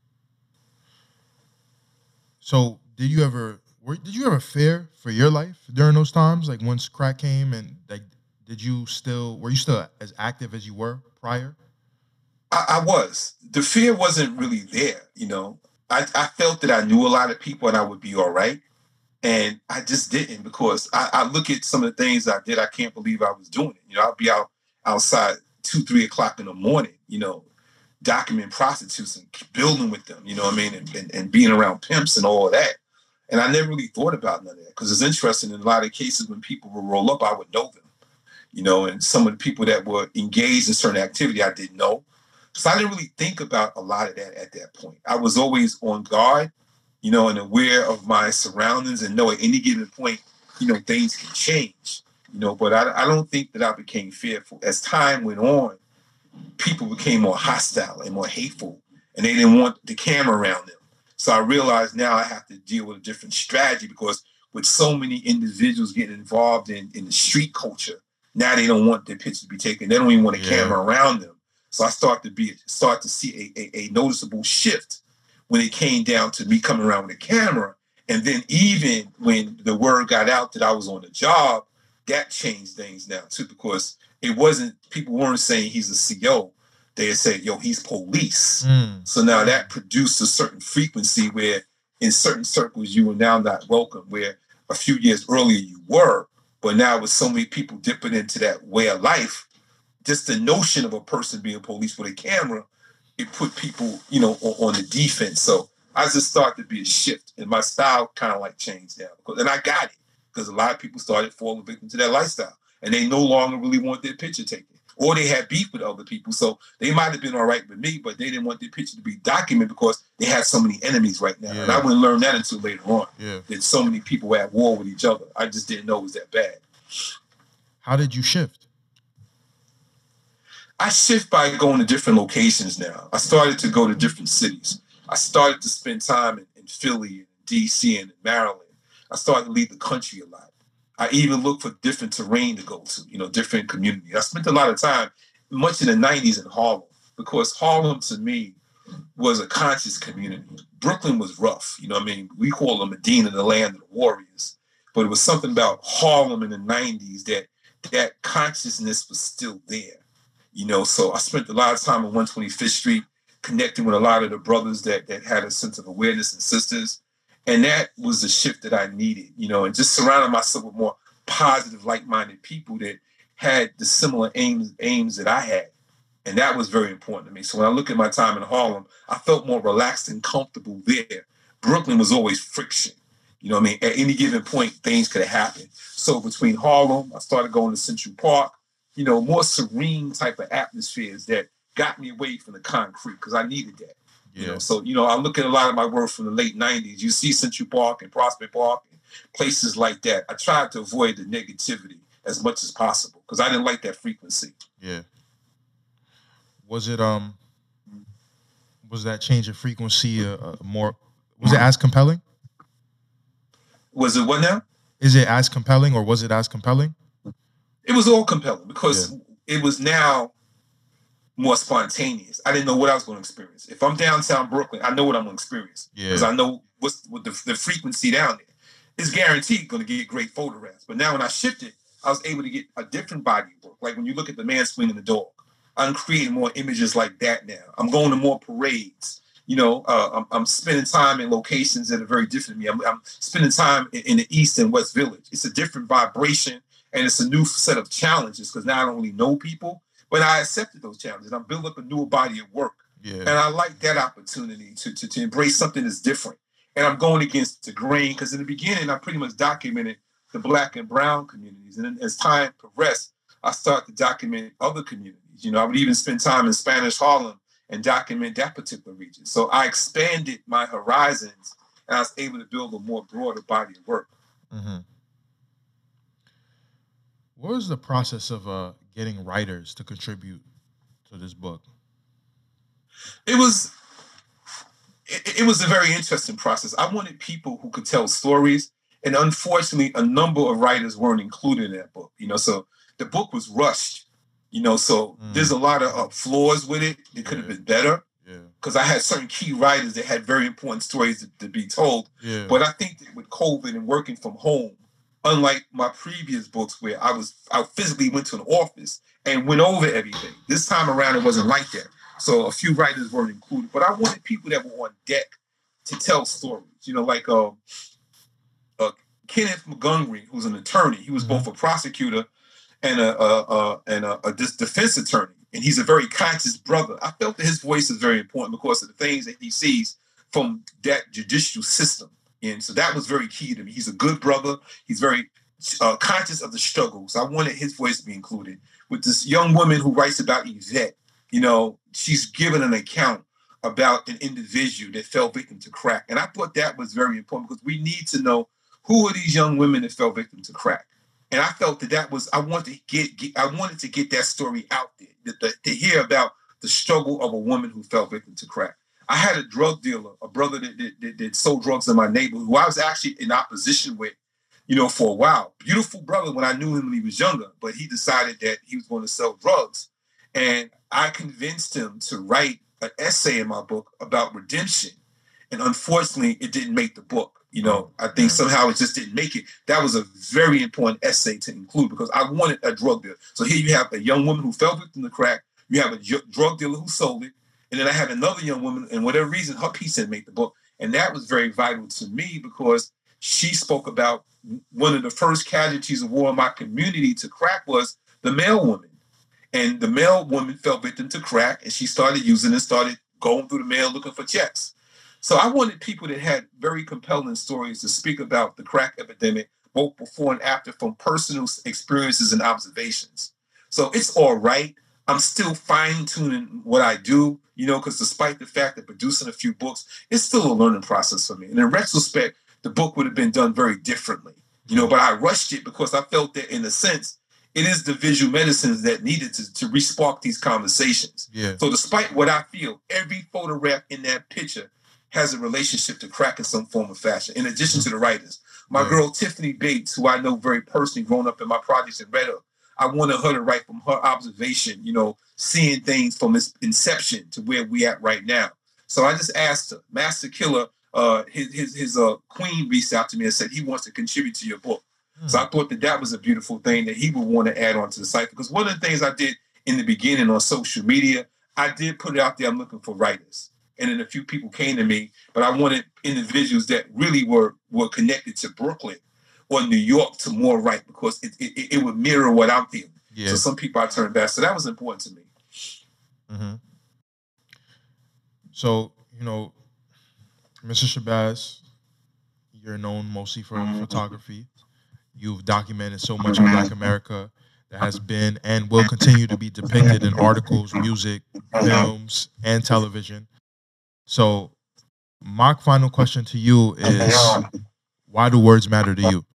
So, did you ever were, did you ever fear for your life during those times? Like once crack came, and like, did you still were you still as active as you were prior? I, I was. The fear wasn't really there. You know, I, I felt that I knew a lot of people and I would be all right. And I just didn't, because I, I look at some of the things I did. I can't believe I was doing it. You know, I'd be out outside two, three o'clock in the morning, you know, documenting prostitutes and building with them, you know what I mean? And, and, and being around pimps and all of that. And I never really thought about none of that, because it's interesting. In a lot of cases, when people would roll up, I would know them, you know, and some of the people that were engaged in certain activity, I didn't know. So I didn't really think about a lot of that at that point. I was always on guard, you know, and aware of my surroundings, and know at any given point, you know, things can change, you know, but I, I don't think that I became fearful. As time went on, people became more hostile and more hateful, and they didn't want the camera around them. So I realized now I have to deal with a different strategy, because with so many individuals getting involved in, in the street culture, now they don't want their picture to be taken. They don't even want a yeah. camera around them. So I start to be start to see a, a, a noticeable shift when it came down to me coming around with a camera. And then even when the word got out that I was on the job, that changed things now too, because it wasn't, people weren't saying he's a C O. They said, yo, he's police. Mm. So now that produced a certain frequency where in certain circles you were now not welcome, where a few years earlier you were, but now with so many people dipping into that way of life, just the notion of a person being police with a camera, it put people, you know, on, on the defense. So I just started to be a shift, and my style kind of like changed now. Because, and I got it, because a lot of people started falling victim to that lifestyle, and they no longer really want their picture taken, or they had beef with other people. So they might have been all right with me, but they didn't want their picture to be documented because they had so many enemies right now. Yeah. And I wouldn't learn that until later on. Yeah. That so many people were at war with each other. I just didn't know it was that bad. How did you shift? I shift by going to different locations now. I started to go to different cities. I started to spend time in, in Philly and D C and Maryland. I started to leave the country a lot. I even looked for different terrain to go to, you know, different communities. I spent a lot of time, much in the nineties, in Harlem, because Harlem to me was a conscious community. Brooklyn was rough, you know what I mean? We call it Medina, the land of the warriors. But it was something about Harlem in the nineties that that consciousness was still there. You know, so I spent a lot of time on one twenty-fifth Street connecting with a lot of the brothers that that had a sense of awareness, and sisters. And that was the shift that I needed, you know, and just surrounding myself with more positive, like-minded people that had the similar aims, aims that I had. And that was very important to me. So when I look at my time in Harlem, I felt more relaxed and comfortable there. Brooklyn was always friction. You know what I mean? At any given point, things could have happened. So between Harlem, I started going to Central Park, you know, more serene type of atmospheres that got me away from the concrete, because I needed that. Yeah. You know, so, you know, I look at a lot of my work from the late nineties. You see Central Park and Prospect Park and places like that. I tried to avoid the negativity as much as possible, because I didn't like that frequency. Yeah. Was it, um, was that change of frequency uh, uh, more, was it as compelling? Was it what now? Is it as compelling, or was it as compelling? It was all compelling, because yeah. it was now more spontaneous. I didn't know what I was going to experience. If I'm downtown Brooklyn, I know what I'm going to experience, because yeah. I know what's what the, the frequency down there. It's guaranteed going to get great photographs. But now when I shifted, I was able to get a different body of work. Like when you look at the man swinging the dog, I'm creating more images like that now. I'm going to more parades. You know, uh, I'm, I'm spending time in locations that are very different to me. I'm, I'm spending time in, in the East and West Village. It's a different vibration, and it's a new set of challenges because now I don't only know people, but I accepted those challenges. I'm building up a newer body of work. Yeah. And I like that opportunity to, to, to embrace something that's different. And I'm going against the grain because in the beginning, I pretty much documented the Black and brown communities. And then as time progressed, I started to document other communities. You know, I would even spend time in Spanish Harlem and document that particular region. So I expanded my horizons and I was able to build a more broader body of work. Mm-hmm. What was the process of uh, getting writers to contribute to this book? It was it, it was a very interesting process. I wanted people who could tell stories, and unfortunately, a number of writers weren't included in that book. You know, so the book was rushed. You know, so mm. there's a lot of uh, flaws with it. It could have yeah. been better. Because yeah. I had certain key writers that had very important stories to, to be told. Yeah. But I think that with COVID and working from home, unlike my previous books where I was I physically went to an office and went over everything, this time around it wasn't like that. So a few writers weren't included. But I wanted people that were on deck to tell stories. You know, like uh, uh, Kenneth Montgomery, who's an attorney. He was mm-hmm. both a prosecutor and a, a, a and a, a defense attorney, and he's a very conscious brother. I felt that his voice is very important because of the things that he sees from that judicial system, and so that was very key to me. He's a good brother. He's very uh, conscious of the struggle, so I wanted his voice to be included. With this young woman who writes about Yvette, you know, she's given an account about an individual that fell victim to crack, and I thought that was very important because we need to know who are these young women that fell victim to crack. And I felt that that was, I wanted to get, get I wanted to get that story out there, to, to, to hear about the struggle of a woman who fell victim to crack. I had a drug dealer, a brother that, that, that, that sold drugs in my neighborhood, who I was actually in opposition with, you know, for a while. Beautiful brother when I knew him when he was younger, but he decided that he was going to sell drugs. And I convinced him to write an essay in my book about redemption. And unfortunately, it didn't make the book. You know, I think somehow it just didn't make it. That was a very important essay to include because I wanted a drug dealer. So here you have a young woman who fell victim to crack. You have a drug dealer who sold it. And then I had another young woman, and whatever reason, her piece didn't make the book. And that was very vital to me because she spoke about one of the first casualties of war in my community to crack was the male woman. And the male woman fell victim to crack, and she started using it, started going through the mail looking for checks. So I wanted people that had very compelling stories to speak about the crack epidemic, both before and after, from personal experiences and observations. So it's all right. I'm still fine-tuning what I do, you know, because despite the fact that producing a few books, it's still a learning process for me. And in retrospect, the book would have been done very differently, you know, but I rushed it because I felt that in a sense, it is the visual medicines that needed to, to re-spark these conversations. Yeah. So despite what I feel, every photograph in that picture has a relationship to crack in some form of fashion, in addition to the writers. My yeah. girl, Tiffany Bates, who I know very personally, growing up in my projects in Red Hook, I wanted her to write from her observation, you know, seeing things from its inception to where we at right now. So I just asked her, Master Killer, uh, his his, his uh, queen reached out to me and said he wants to contribute to your book. Hmm. So I thought that that was a beautiful thing that he would want to add on to the site. Because one of the things I did in the beginning on social media, I did put it out there, I'm looking for writers. And then a few people came to me, but I wanted individuals that really were were connected to Brooklyn or New York to more write because it, it, it would mirror what I'm feeling. Yeah. So some people I turned back. So that was important to me. Mm-hmm. So, you know, Mister Shabazz, you're known mostly for mm-hmm. photography. You've documented so much of Black America that has been and will continue to be depicted in articles, music, films, and television. So my final question to you is, why do words matter to you?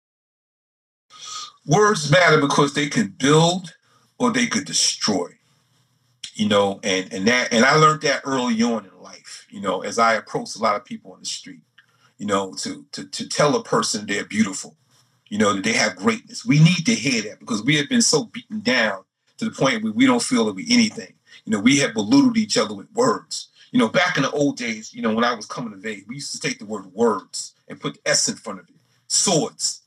Words matter because they can build or they could destroy, you know, and, and that, and I learned that early on in life, you know, as I approached a lot of people on the street, you know, to, to, to tell a person they're beautiful, you know, that they have greatness. We need to hear that because we have been so beaten down to the point where we don't feel that we anything. You know, we have belittled each other with words. You know, back in the old days, you know, when I was coming of age, we used to take the word words and put the S in front of it. Swords.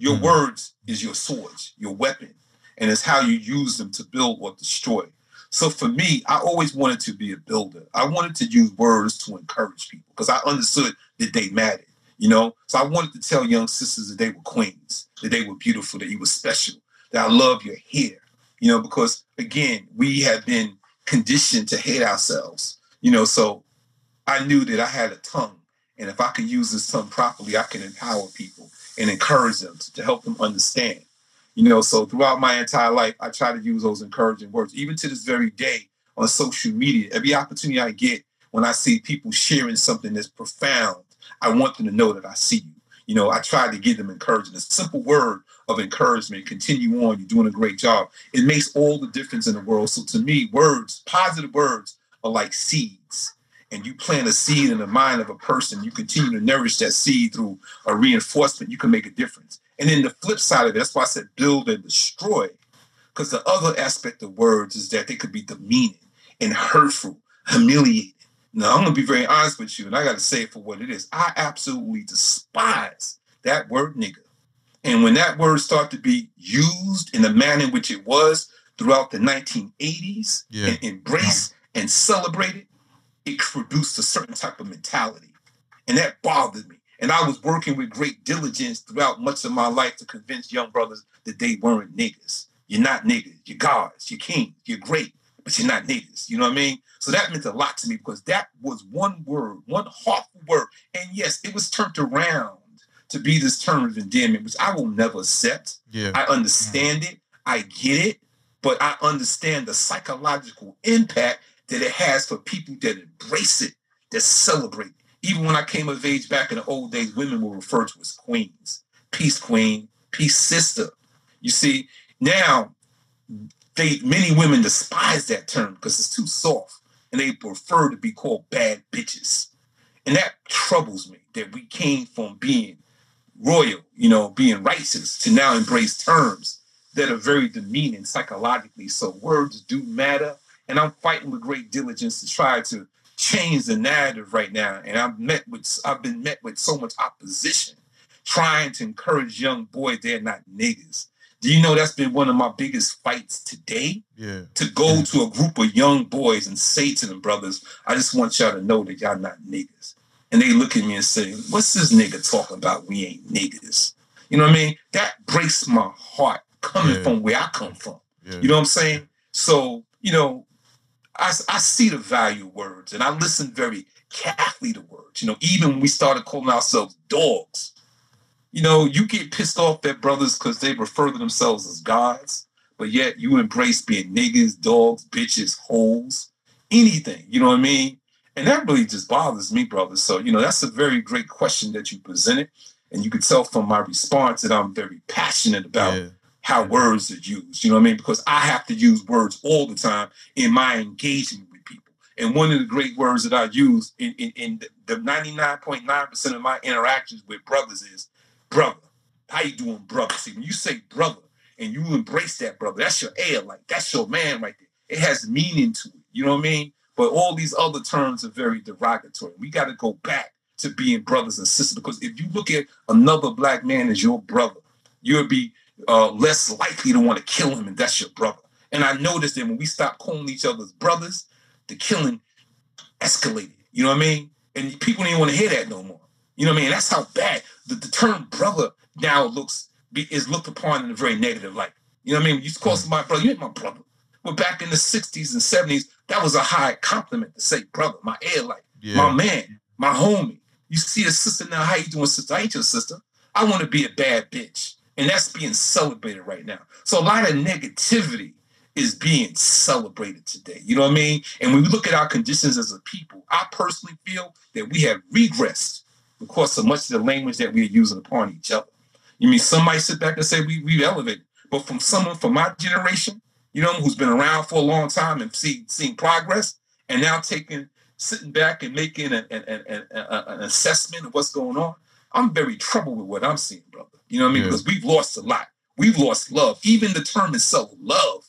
Your Mhm. words is your swords, your weapon, and it's how you use them to build or destroy. So for me, I always wanted to be a builder. I wanted to use words to encourage people because I understood that they mattered, you know? So I wanted to tell young sisters that they were queens, that they were beautiful, that you were special, that I love your hair, you know, because again, we have been conditioned to hate ourselves, you know, so I knew that I had a tongue. And if I could use this tongue properly, I can empower people and encourage them to, to help them understand. You know, so throughout my entire life, I try to use those encouraging words. Even to this very day on social media, every opportunity I get when I see people sharing something that's profound, I want them to know that I see you. You know, I try to give them encouragement. A simple word of encouragement, continue on, you're doing a great job. It makes all the difference in the world. So to me, words, positive words are like seeds. And you plant a seed in the mind of a person, you continue to nourish that seed through a reinforcement, you can make a difference. And then the flip side of it, that's why I said build and destroy. Because the other aspect of words is that they could be demeaning and hurtful, humiliating. Now, I'm going to be very honest with you, and I got to say it for what it is. I absolutely despise that word nigga. And when that word started to be used in the manner in which it was throughout the nineteen eighties, Yeah. and embraced and celebrated, it produced a certain type of mentality. And that bothered me. And I was working with great diligence throughout much of my life to convince young brothers that they weren't niggas. You're not niggas. You're gods. You're kings. You're great, but you're not niggas. You know what I mean? So that meant a lot to me because that was one word, one heartful word. And yes, it was turned around to be this term of endearment, which I will never accept. Yeah. I understand it. I get it. But I understand the psychological impact that it has for people that embrace it, that celebrate it. Even when I came of age back in the old days, women were referred to as queens. Peace queen, peace sister. You see, now they many women despise that term because it's too soft, and they prefer to be called bad bitches. And that troubles me that we came from being royal, you know, being righteous, to now embrace terms that are very demeaning psychologically. So words do matter. And I'm fighting with great diligence to try to change the narrative right now. And I've met with, I've been met with so much opposition, trying to encourage young boys they're not niggas. Do you know that's been one of my biggest fights today? Yeah. To go to a group of young boys and say to them, brothers, I just want y'all to know that y'all not niggas. And they look at me and say, what's this nigga talking about? We ain't niggas. You know what I mean? That breaks my heart coming Yeah. from where I come from. Yeah. You know what I'm saying? So, you know, I, I see the value of words, and I listen very carefully to words. You know, even when we started calling ourselves dogs, you know, you get pissed off at brothers because they refer to themselves as gods, but yet you embrace being niggas, dogs, bitches, hoes, anything. You know what I mean? And that really just bothers me, brother. So, you know, that's a very great question that you presented. And you can tell from my response that I'm very passionate about Yeah. how words are used. You know what I mean? Because I have to use words all the time in my engagement with people. And one of the great words that I use in, in, in the ninety-nine point nine percent of my interactions with brothers is brother. How you doing, brother? See, when you say brother and you embrace that brother, that's your air, like that's your man right there. It has meaning to it. You know what I mean? But all these other terms are very derogatory. We got to go back to being brothers and sisters, because if you look at another black man as your brother, you'll be uh, less likely to want to kill him, and that's your brother. And I noticed that when we stopped calling each other's brothers, the killing escalated. You know what I mean? And people didn't want to hear that no more. You know what I mean? That's how bad the, the term brother now looks be, is looked upon in a very negative light. You know what I mean? You used to call somebody brother, you ain't my brother. But back in the sixties and seventies, that was a high compliment to say brother, my air light, Yeah. my man, my homie. You see a sister now, how you doing, sister? I ain't your sister. I want to be a bad bitch. And that's being celebrated right now. So a lot of negativity is being celebrated today. You know what I mean? And when we look at our conditions as a people, I personally feel that we have regressed because of much of the language that we are using upon each other. You mean some might sit back and say we, we've elevated, but from someone from my generation, you know, who's been around for a long time and see, seen progress, and now taking, sitting back and making an, an, an, an assessment of what's going on, I'm very troubled with what I'm seeing, brother. You know what I mean? Yeah. Because we've lost a lot. We've lost love. Even the term itself, love,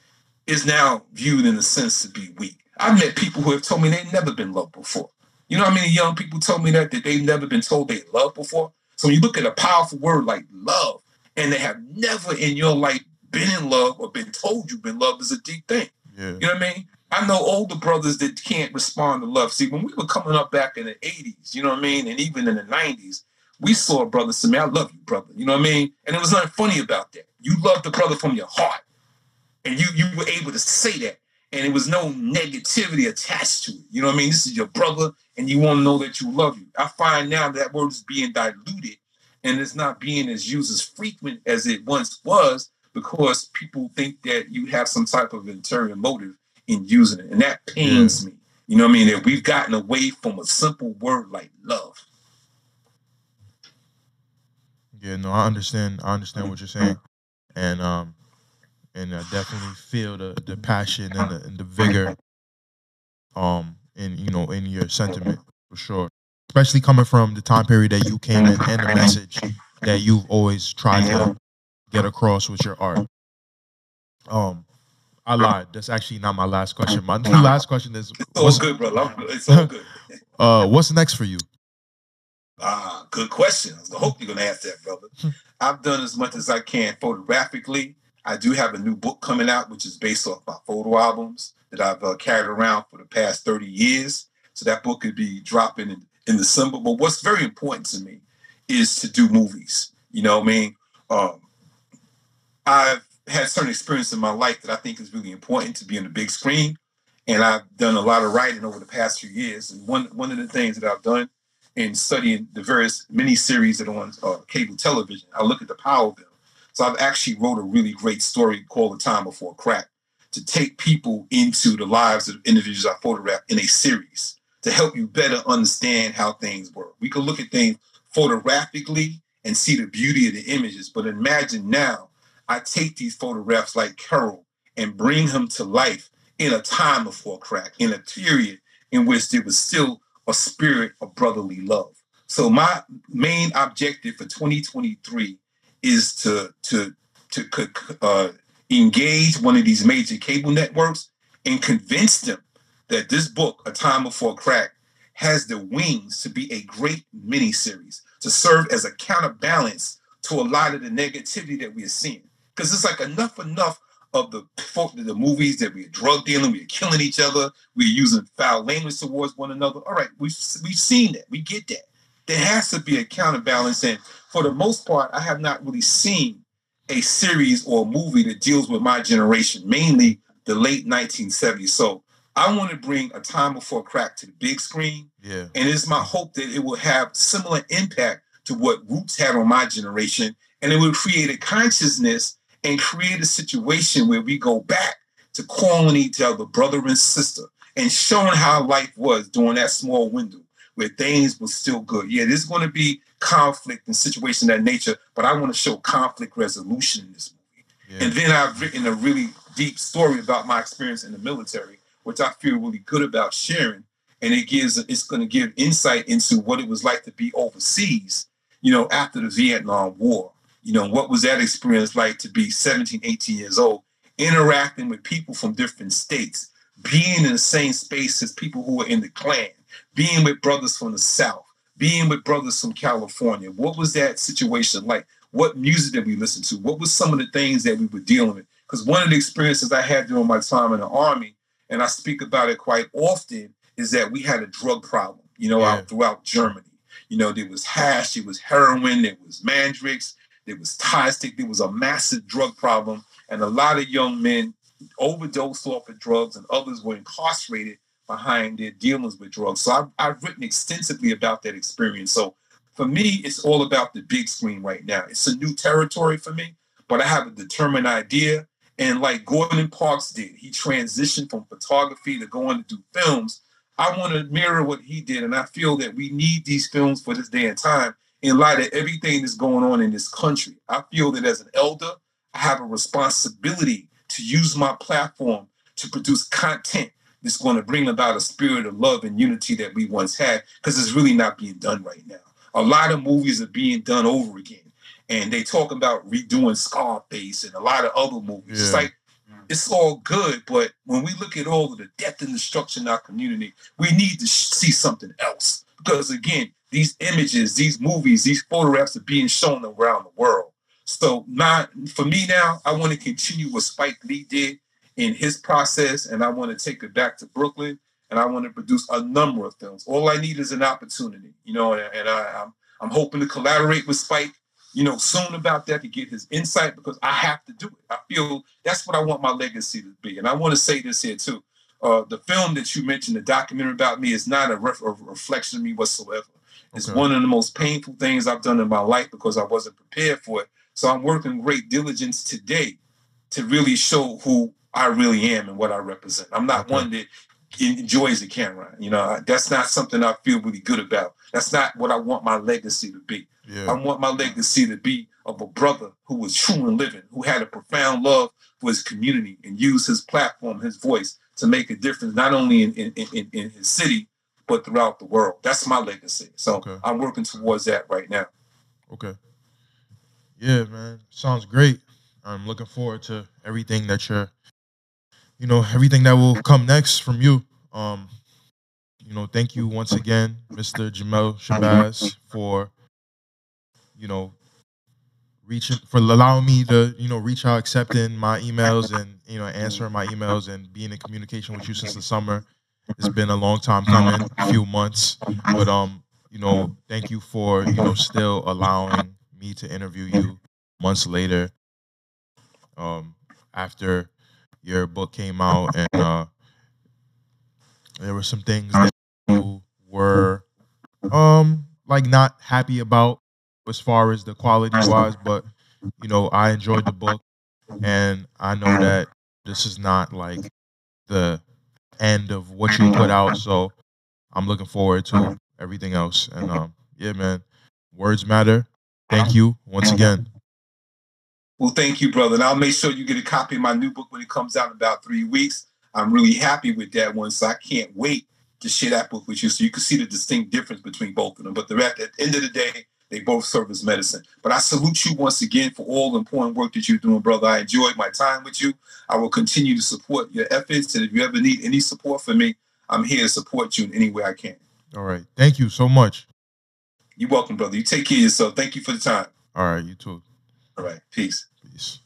is now viewed in a sense to be weak. I've met people who have told me they've never been loved before. You know how many young people told me that, that they've never been told they loved before? So when you look at a powerful word like love, and they have never in your life been in love or been told you've been loved is a deep thing. Yeah. You know what I mean? I know older brothers that can't respond to love. See, when we were coming up back in the eighties, you know what I mean, and even in the nineties, we saw a brother say, man, I love you, brother. You know what I mean? And there was nothing funny about that. You loved the brother from your heart. And you you were able to say that. And there was no negativity attached to it. You know what I mean? This is your brother, and you want to know that you love you. I find now that word is being diluted, and it's not being as used as frequent as it once was, because people think that you have some type of interior motive in using it. And that pains yeah. me. You know what I mean? That we've gotten away from a simple word like love. Yeah, no, I understand. I understand what you're saying. And um, and I definitely feel the, the passion and the, and the vigor um in you know in your sentiment for sure. Especially coming from the time period that you came in and the message that you've always tried to get across with your art. Um, I lied. That's actually not my last question. My last question is: It's all good, brother. It's all good. uh, what's next for you? Ah, good question. I hope you're gonna ask that, brother. I've done as much as I can photographically. I do have a new book coming out, which is based off my photo albums that I've uh, carried around for the past thirty years. So that book could be dropping in, in December. But what's very important to me is to do movies. You know what I mean? Um, I've had certain experience in my life that I think is really important to be on the big screen. And I've done a lot of writing over the past few years. And one, one of the things that I've done in studying the various miniseries that are on uh, cable television, I look at the power of them. So I've actually wrote a really great story called The Time Before Crack to take people into the lives of individuals I photographed in a series to help you better understand how things work. We could look at things photographically and see the beauty of the images, but imagine now I take these photographs like Carol and bring them to life in a time before crack, in a period in which there was still a spirit of brotherly love. So my main objective for twenty twenty-three is to to to uh, engage one of these major cable networks and convince them that this book, A Time Before Crack, has the wings to be a great miniseries to serve as a counterbalance to a lot of the negativity that we are seeing. Because it's like enough enough of the the movies that we're drug dealing, we're killing each other, we're using foul language towards one another. All right, we've we've seen that, we get that. There has to be a counterbalance, and for the most part, I have not really seen a series or a movie that deals with my generation, mainly the late nineteen seventies. So I want to bring A Time Before Crack to the big screen, yeah. And it's my hope that it will have similar impact to what Roots had on my generation, and it will create a consciousness and create a situation where we go back to calling each other brother and sister and showing how life was during that small window where things were still good. Yeah, there's going to be conflict and situations of that nature, but I want to show conflict resolution in this movie. Yeah. And then I've written a really deep story about my experience in the military, which I feel really good about sharing. And it gives, it's going to give insight into what it was like to be overseas, you know, after the Vietnam War. You know, what was that experience like to be seventeen, eighteen years old, interacting with people from different states, being in the same space as people who were in the Klan, being with brothers from the South, being with brothers from California. What was that situation like? What music did we listen to? What was some of the things that we were dealing with? Because one of the experiences I had during my time in the Army, and I speak about it quite often, is that we had a drug problem, you know, yeah. out throughout Germany. You know, there was hash, there was heroin, there was mandrakes, there was Thai stick, there was a massive drug problem, and a lot of young men overdosed off of drugs, and others were incarcerated behind their dealings with drugs. So I've, I've written extensively about that experience. So for me, it's all about the big screen right now. It's a new territory for me, but I have a determined idea. And like Gordon Parks did, he transitioned from photography to going to do films. I want to mirror what he did, and I feel that we need these films for this day and time in light of everything that's going on in this country. I feel that as an elder, I have a responsibility to use my platform to produce content that's going to bring about a spirit of love and unity that we once had, because it's really not being done right now. A lot of movies are being done over again, and they talk about redoing Scarface and a lot of other movies. Yeah. It's like, it's all good, but when we look at all of the death and destruction in our community, we need to sh- see something else. Because again, these images, these movies, these photographs are being shown around the world. So not for me now, I want to continue what Spike Lee did in his process, and I want to take it back to Brooklyn, and I want to produce a number of films. All I need is an opportunity, you know, and, and I, I'm I'm hoping to collaborate with Spike, you know, soon about that to get his insight, because I have to do it. I feel that's what I want my legacy to be. And I want to say this here too. Uh, the film that you mentioned, the documentary about me, is not a, ref- a reflection of me whatsoever. It's okay. One of the most painful things I've done in my life because I wasn't prepared for it. So I'm working great diligence today to really show who I really am and what I represent. I'm not okay. one that enjoys the camera. You know, that's not something I feel really good about. That's not what I want my legacy to be. Yeah. I want my legacy to be of a brother who was true and living, who had a profound love for his community and used his platform, his voice to make a difference, not only in, in, in, in his city, but throughout the world. That's my legacy. So okay. I'm working towards that right now. Okay. Yeah, man. Sounds great. I'm looking forward to everything that you're, you know, everything that will come next from you. Um, you know, thank you once again, Mister Jamel Shabazz, for, you know, reaching, for allowing me to, you know, reach out, accepting my emails and, you know, answering my emails and being in communication with you since the summer. It's been a long time coming, a few months, but, um, you know, thank you for, you know, still allowing me to interview you months later, um, after your book came out, and uh, there were some things that you were, um, like not happy about as far as the quality wise, but, you know, I enjoyed the book, and I know that this is not like the end of what you put out, so I'm looking forward to everything else. And um, yeah, man, words matter. Thank you once again. Well, thank you, brother. And I'll make sure you get a copy of my new book when it comes out in about three weeks. I'm really happy with that one, so I can't wait to share that book with you so you can see the distinct difference between both of them. But the, at the end of the day, they both serve as medicine. But I salute you once again for all the important work that you're doing, brother. I enjoyed my time with you. I will continue to support your efforts. And if you ever need any support from me, I'm here to support you in any way I can. All right. Thank you so much. You're welcome, brother. You take care of yourself. Thank you for the time. All right. You too. All right. Peace. Peace.